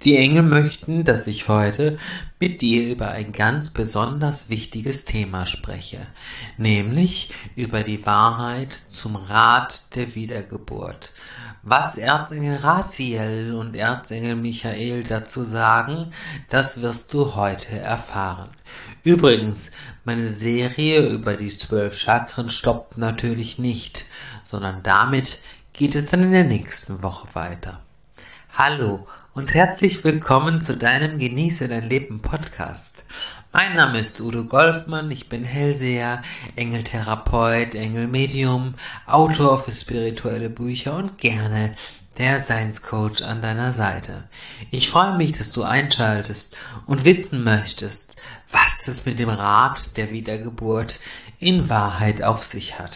Die Engel möchten, dass ich heute mit dir über ein ganz besonders wichtiges Thema spreche, nämlich über die Wahrheit zum Rat der Wiedergeburt. Was Erzengel Raziel und Erzengel Michael dazu sagen, das wirst du heute erfahren. Übrigens, meine Serie über die 12 Chakren stoppt natürlich nicht, sondern damit geht es dann in der nächsten Woche weiter. Hallo und herzlich willkommen zu deinem Genieße dein Leben Podcast. Mein Name ist Udo Golfmann, ich bin Hellseher, Engeltherapeut, Engelmedium, Autor für spirituelle Bücher und gerne der Seinscoach an deiner Seite. Ich freue mich, dass du einschaltest und wissen möchtest, was es mit dem Rat der Wiedergeburt in Wahrheit auf sich hat.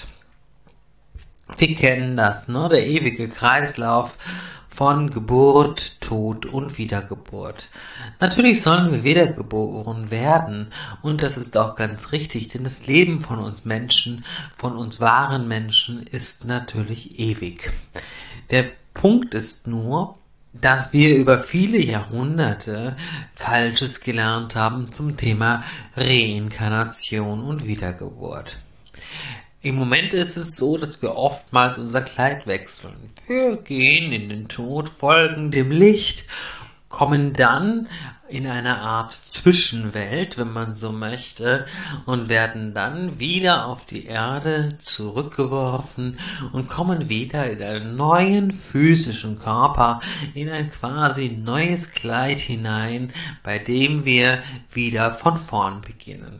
Wir kennen das, ne? Der ewige Kreislauf von Geburt, Tod und Wiedergeburt. Natürlich sollen wir wiedergeboren werden und das ist auch ganz richtig, denn das Leben von uns Menschen, von uns wahren Menschen ist natürlich ewig. Der Punkt ist nur, dass wir über viele Jahrhunderte Falsches gelernt haben zum Thema Reinkarnation und Wiedergeburt. Im Moment ist es so, dass wir oftmals unser Kleid wechseln. Wir gehen in den Tod, folgen dem Licht, kommen dann in eine Art Zwischenwelt, wenn man so möchte, und werden dann wieder auf die Erde zurückgeworfen und kommen wieder in einen neuen physischen Körper, in ein quasi neues Kleid hinein, bei dem wir wieder von vorn beginnen.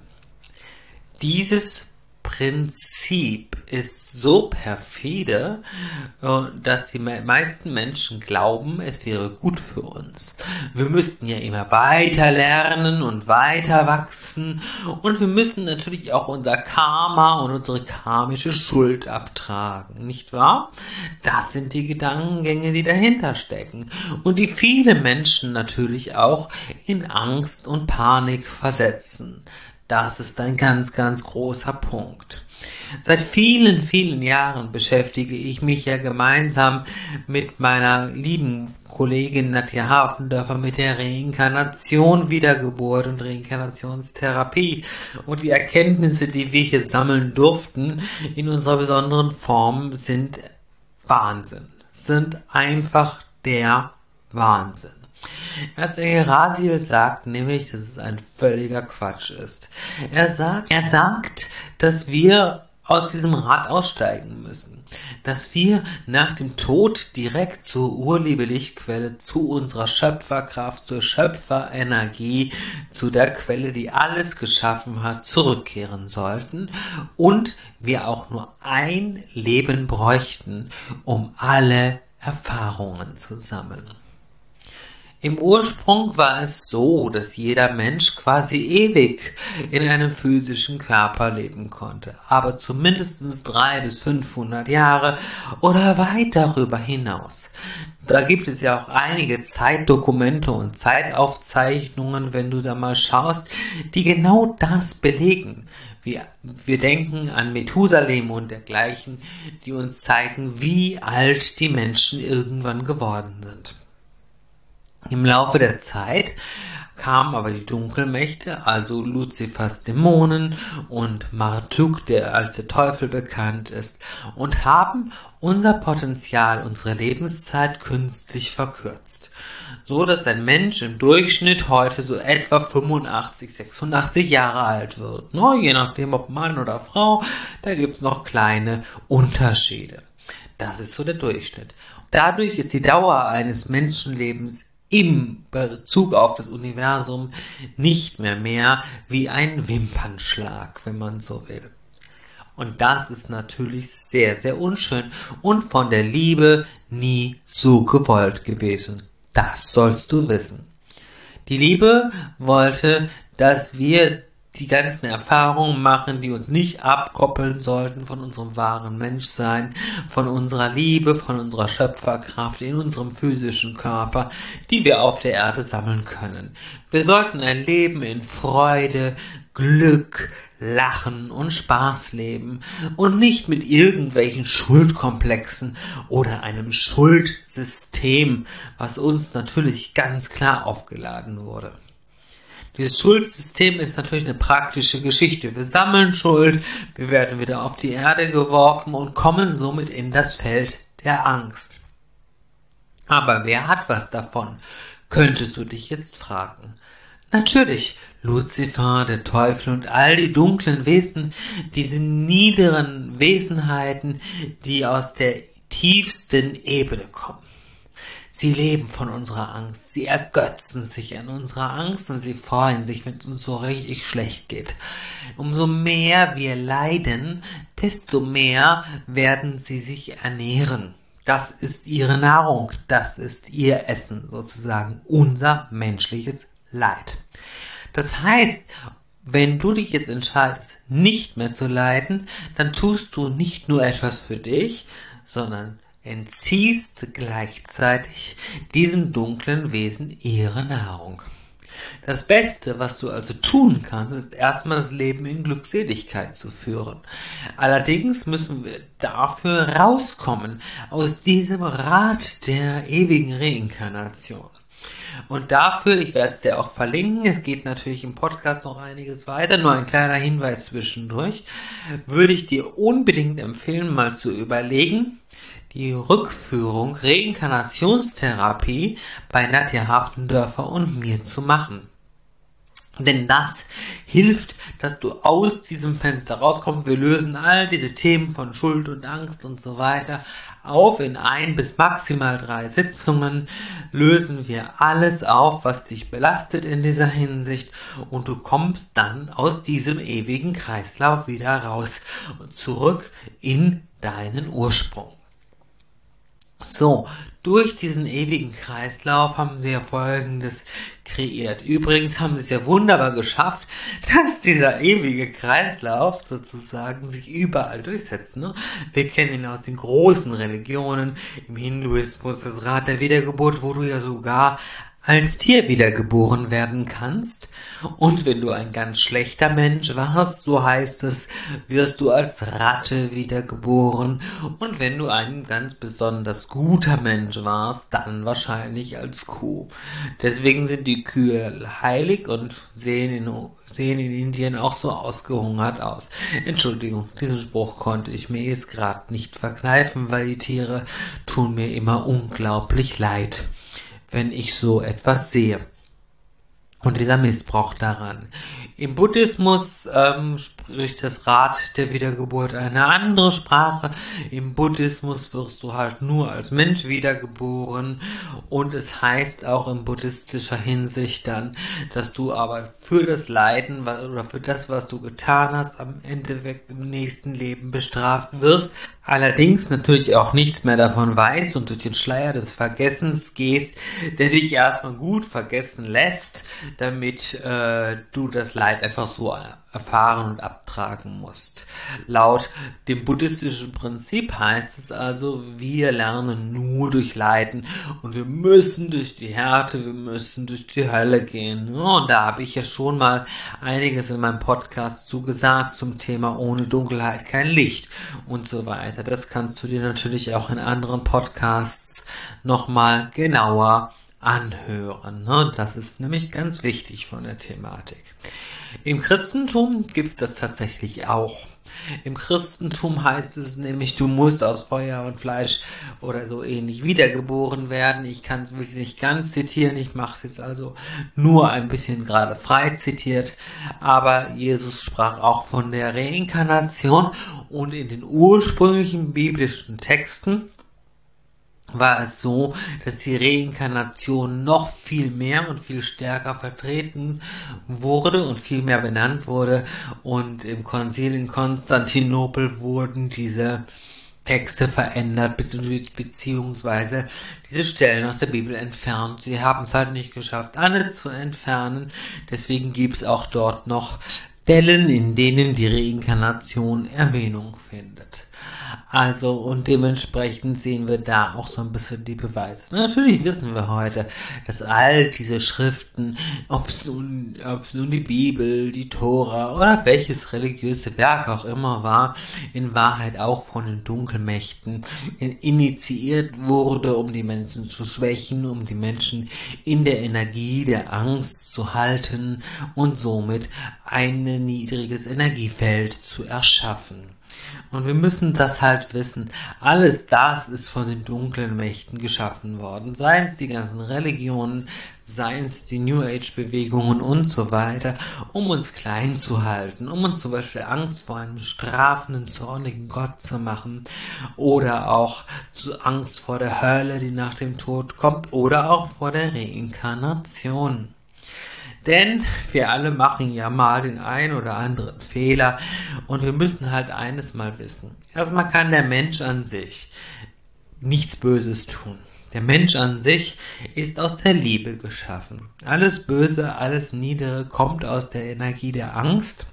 Dieses Prinzip ist so perfide, dass die meisten Menschen glauben, es wäre gut für uns. Wir müssten ja immer weiter lernen und weiter wachsen und wir müssen natürlich auch unser Karma und unsere karmische Schuld abtragen, nicht wahr? Das sind die Gedankengänge, die dahinter stecken und die viele Menschen natürlich auch in Angst und Panik versetzen. Das ist ein ganz, ganz großer Punkt. Seit vielen, vielen Jahren beschäftige ich mich ja gemeinsam mit meiner lieben Kollegin Nadja Hafendörfer mit der Reinkarnation, Wiedergeburt und Reinkarnationstherapie. Und die Erkenntnisse, die wir hier sammeln durften in unserer besonderen Form, sind Wahnsinn. Sind einfach der Wahnsinn. Erzengel Raziel sagt nämlich, dass es ein völliger Quatsch ist. Er sagt, dass wir aus diesem Rad aussteigen müssen. Dass wir nach dem Tod direkt zur Urliebe-Lichtquelle, zu unserer Schöpferkraft, zur Schöpferenergie, zu der Quelle, die alles geschaffen hat, zurückkehren sollten und wir auch nur ein Leben bräuchten, um alle Erfahrungen zu sammeln. Im Ursprung war es so, dass jeder Mensch quasi ewig in einem physischen Körper leben konnte, aber zumindest 300 bis 500 Jahre oder weit darüber hinaus. Da gibt es ja auch einige Zeitdokumente und Zeitaufzeichnungen, wenn du da mal schaust, die genau das belegen. Wir denken an Methusalem und dergleichen, die uns zeigen, wie alt die Menschen irgendwann geworden sind. Im Laufe der Zeit kamen aber die Dunkelmächte, also Luzifers Dämonen und Marduk, der als der Teufel bekannt ist, und haben unser Potenzial, unsere Lebenszeit künstlich verkürzt. So dass ein Mensch im Durchschnitt heute so etwa 85, 86 Jahre alt wird. Je nachdem ob Mann oder Frau, da gibt's noch kleine Unterschiede. Das ist so der Durchschnitt. Dadurch ist die Dauer eines Menschenlebens im Bezug auf das Universum nicht mehr wie ein Wimpernschlag, wenn man so will. Und das ist natürlich sehr, sehr unschön und von der Liebe nie so gewollt gewesen. Das sollst du wissen. Die Liebe wollte, dass wir die ganzen Erfahrungen machen, die uns nicht abkoppeln sollten von unserem wahren Menschsein, von unserer Liebe, von unserer Schöpferkraft in unserem physischen Körper, die wir auf der Erde sammeln können. Wir sollten ein Leben in Freude, Glück, Lachen und Spaß leben und nicht mit irgendwelchen Schuldkomplexen oder einem Schuldsystem, was uns natürlich ganz klar aufgeladen wurde. Dieses Schuldsystem ist natürlich eine praktische Geschichte. Wir sammeln Schuld, wir werden wieder auf die Erde geworfen und kommen somit in das Feld der Angst. Aber wer hat was davon? Könntest du dich jetzt fragen. Natürlich, Luzifer, der Teufel und all die dunklen Wesen, diese niederen Wesenheiten, die aus der tiefsten Ebene kommen. Sie leben von unserer Angst, sie ergötzen sich an unserer Angst und sie freuen sich, wenn es uns so richtig schlecht geht. Umso mehr wir leiden, desto mehr werden sie sich ernähren. Das ist ihre Nahrung, das ist ihr Essen, sozusagen unser menschliches Leid. Das heißt, wenn du dich jetzt entscheidest, nicht mehr zu leiden, dann tust du nicht nur etwas für dich, sondern entziehst gleichzeitig diesen dunklen Wesen ihre Nahrung. Das Beste, was du also tun kannst, ist erstmal das Leben in Glückseligkeit zu führen. Allerdings müssen wir dafür rauskommen aus diesem Rad der ewigen Reinkarnation. Und dafür, ich werde es dir auch verlinken, es geht natürlich im Podcast noch einiges weiter, nur ein kleiner Hinweis zwischendurch, würde ich dir unbedingt empfehlen, mal zu überlegen, die Rückführung Reinkarnationstherapie bei Nadja Hafendörfer und mir zu machen. Denn das hilft, dass du aus diesem Fenster rauskommst. Wir lösen all diese Themen von Schuld und Angst und so weiter auf. In 1 bis maximal 3 Sitzungen lösen wir alles auf, was dich belastet in dieser Hinsicht, und du kommst dann aus diesem ewigen Kreislauf wieder raus und zurück in deinen Ursprung. So, durch diesen ewigen Kreislauf haben sie ja Folgendes kreiert. Übrigens haben sie es ja wunderbar geschafft, dass dieser ewige Kreislauf sozusagen sich überall durchsetzt. Ne? Wir kennen ihn aus den großen Religionen, im Hinduismus das Rad der Wiedergeburt, wo du ja sogar als Tier wiedergeboren werden kannst. Und wenn du ein ganz schlechter Mensch warst, so heißt es, wirst du als Ratte wiedergeboren. Und wenn du ein ganz besonders guter Mensch warst, dann wahrscheinlich als Kuh. Deswegen sind die Kühe heilig und sehen in Indien auch so ausgehungert aus. Entschuldigung, diesen Spruch konnte ich mir jetzt gerade nicht verkneifen, weil die Tiere tun mir immer unglaublich leid, wenn ich so etwas sehe. Und dieser Missbrauch daran. Im Buddhismus spricht das Rad der Wiedergeburt eine andere Sprache. Im Buddhismus wirst du halt nur als Mensch wiedergeboren. Und es heißt auch in buddhistischer Hinsicht dann, dass du aber für das Leiden oder für das, was du getan hast, am Endeffekt im nächsten Leben bestraft wirst. Allerdings natürlich auch nichts mehr davon weißt und durch den Schleier des Vergessens gehst, der dich erstmal gut vergessen lässt, damit du das Leid einfach so erfahren und abtragen musst. Laut dem buddhistischen Prinzip heißt es also, wir lernen nur durch Leiden und wir müssen durch die Härte, wir müssen durch die Hölle gehen. Und da habe ich ja schon mal einiges in meinem Podcast zugesagt zum Thema ohne Dunkelheit kein Licht und so weiter. Das kannst du dir natürlich auch in anderen Podcasts nochmal genauer anhören. Das ist nämlich ganz wichtig von der Thematik. Im Christentum gibt es das tatsächlich auch. Im Christentum heißt es nämlich, du musst aus Feuer und Fleisch oder so ähnlich wiedergeboren werden. Ich will es nicht ganz zitieren, ich mache es jetzt also nur ein bisschen gerade frei zitiert. Aber Jesus sprach auch von der Reinkarnation, und in den ursprünglichen biblischen Texten war es so, dass die Reinkarnation noch viel mehr und viel stärker vertreten wurde und viel mehr benannt wurde, und im Konzil in Konstantinopel wurden diese Texte verändert, beziehungsweise diese Stellen aus der Bibel entfernt. Sie haben es halt nicht geschafft, alle zu entfernen, deswegen gibt es auch dort noch Stellen, in denen die Reinkarnation Erwähnung findet. Also, und dementsprechend sehen wir da auch so ein bisschen die Beweise. Natürlich wissen wir heute, dass all diese Schriften, ob es nun die Bibel, die Tora oder welches religiöse Werk auch immer war, in Wahrheit auch von den Dunkelmächten initiiert wurde, um die Menschen zu schwächen, um die Menschen in der Energie der Angst zu halten und somit ein niedriges Energiefeld zu erschaffen. Und wir müssen das halt wissen. Alles das ist von den dunklen Mächten geschaffen worden. Seien es die ganzen Religionen, seien es die New Age Bewegungen und so weiter, um uns klein zu halten, um uns zum Beispiel Angst vor einem strafenden, zornigen Gott zu machen oder auch Angst vor der Hölle, die nach dem Tod kommt oder auch vor der Reinkarnation. Denn wir alle machen ja mal den einen oder anderen Fehler und wir müssen halt eines mal wissen. Erstmal kann der Mensch an sich nichts Böses tun. Der Mensch an sich ist aus der Liebe geschaffen. Alles Böse, alles Niedere kommt aus der Energie der Angst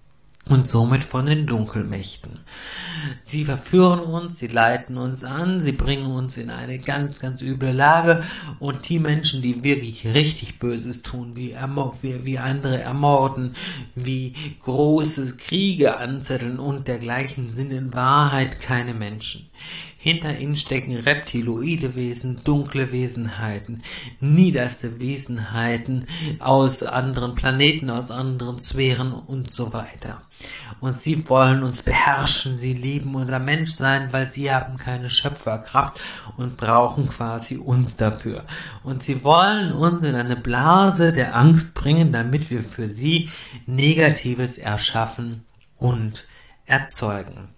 und somit von den Dunkelmächten. Sie verführen uns, sie leiten uns an, sie bringen uns in eine ganz, ganz üble Lage und die Menschen, die wirklich richtig Böses tun, wie andere ermorden, wie große Kriege anzetteln und dergleichen, sind in Wahrheit keine Menschen. Hinter ihnen stecken reptiloide Wesen, dunkle Wesenheiten, niederste Wesenheiten aus anderen Planeten, aus anderen Sphären und so weiter. Und sie wollen uns beherrschen, sie lieben unser Menschsein, weil sie haben keine Schöpferkraft und brauchen quasi uns dafür. Und sie wollen uns in eine Blase der Angst bringen, damit wir für sie Negatives erschaffen und erzeugen.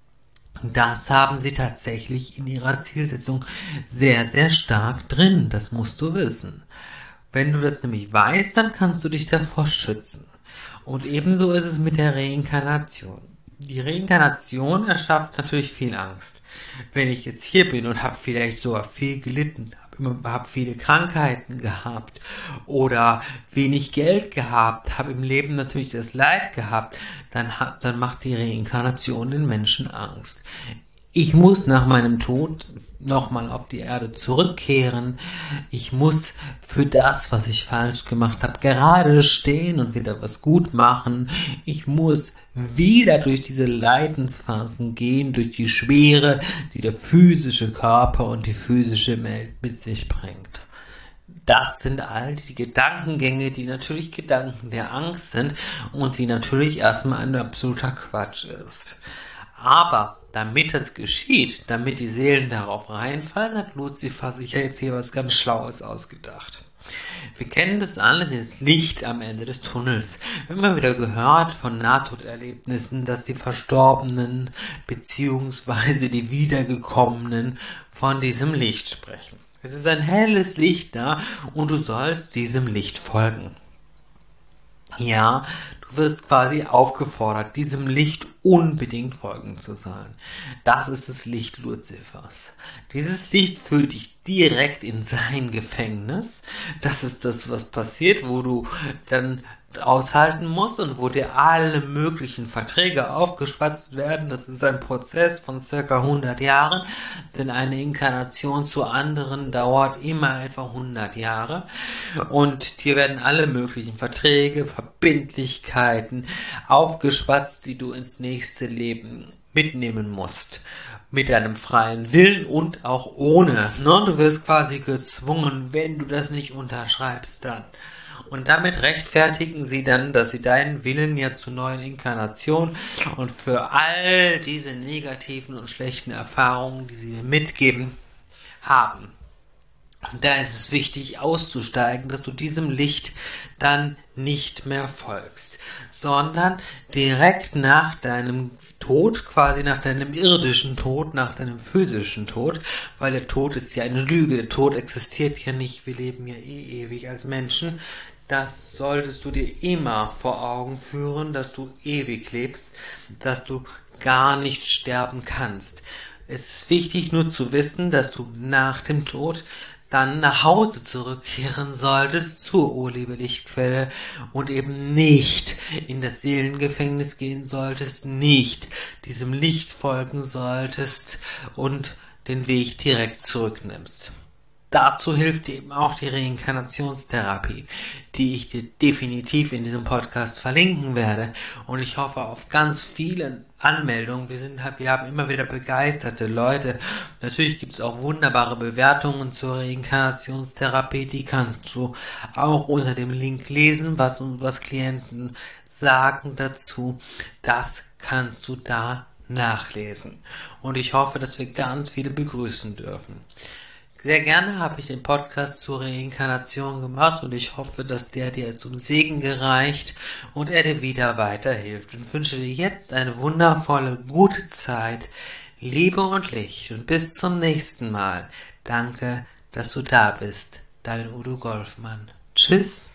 Das haben sie tatsächlich in ihrer Zielsetzung sehr, sehr stark drin. Das musst du wissen. Wenn du das nämlich weißt, dann kannst du dich davor schützen. Und ebenso ist es mit der Reinkarnation. Die Reinkarnation erschafft natürlich viel Angst. Wenn ich jetzt hier bin und habe vielleicht sogar viel gelitten, habe viele Krankheiten gehabt oder wenig Geld gehabt, habe im Leben natürlich das Leid gehabt, dann macht die Reinkarnation den Menschen Angst. Ich muss nach meinem Tod nochmal auf die Erde zurückkehren. Ich muss für das, was ich falsch gemacht habe, gerade stehen und wieder was gut machen. Ich muss wieder durch diese Leidensphasen gehen, durch die Schwere, die der physische Körper und die physische Welt mit sich bringt. Das sind all die Gedankengänge, die natürlich Gedanken der Angst sind und die natürlich erstmal ein absoluter Quatsch ist. Aber damit das geschieht, damit die Seelen darauf reinfallen, hat Luzifer sich ja jetzt hier was ganz Schlaues ausgedacht. Wir kennen das alle, das Licht am Ende des Tunnels. Wir haben immer wieder gehört von Nahtoderlebnissen, dass die Verstorbenen bzw. die Wiedergekommenen von diesem Licht sprechen. Es ist ein helles Licht da und du sollst diesem Licht folgen. Ja, du wirst quasi aufgefordert, diesem Licht unbedingt folgen zu sollen. Das ist das Licht Luzifers. Dieses Licht führt dich direkt in sein Gefängnis. Das ist das, was passiert, wo du dann aushalten musst und wo dir alle möglichen Verträge aufgeschwatzt werden. Das ist ein Prozess von circa 100 Jahren, denn eine Inkarnation zur anderen dauert immer etwa 100 Jahre und dir werden alle möglichen Verträge, Verbindlichkeiten aufgeschwatzt, die du ins nächste Leben mitnehmen musst. Mit deinem freien Willen und auch ohne. Du wirst quasi gezwungen, wenn du das nicht unterschreibst, dann. Und damit rechtfertigen sie dann, dass sie deinen Willen ja zur neuen Inkarnation und für all diese negativen und schlechten Erfahrungen, die sie dir mitgeben, haben. Und da ist es wichtig auszusteigen, dass du diesem Licht dann nicht mehr folgst, sondern direkt nach deinem Tod, quasi nach deinem irdischen Tod, nach deinem physischen Tod, weil der Tod ist ja eine Lüge, der Tod existiert ja nicht, wir leben ja ewig als Menschen. Das solltest du dir immer vor Augen führen, dass du ewig lebst, dass du gar nicht sterben kannst. Es ist wichtig nur zu wissen, dass du nach dem Tod dann nach Hause zurückkehren solltest zur Urliebe-Lichtquelle und eben nicht in das Seelengefängnis gehen solltest, nicht diesem Licht folgen solltest und den Weg direkt zurücknimmst. Dazu hilft eben auch die Reinkarnationstherapie, die ich dir definitiv in diesem Podcast verlinken werde. Und ich hoffe auf ganz viele Anmeldungen. Wir haben immer wieder begeisterte Leute. Natürlich gibt es auch wunderbare Bewertungen zur Reinkarnationstherapie. Die kannst du auch unter dem Link lesen, was Klienten sagen dazu. Das kannst du da nachlesen. Und ich hoffe, dass wir ganz viele begrüßen dürfen. Sehr gerne habe ich den Podcast zur Reinkarnation gemacht und ich hoffe, dass der dir zum Segen gereicht und er dir wieder weiterhilft. Und wünsche dir jetzt eine wundervolle, gute Zeit, Liebe und Licht und bis zum nächsten Mal. Danke, dass du da bist. Dein Udo Golfmann. Tschüss.